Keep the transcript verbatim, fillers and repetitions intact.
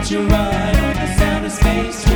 Hitch a ride on the sound of space.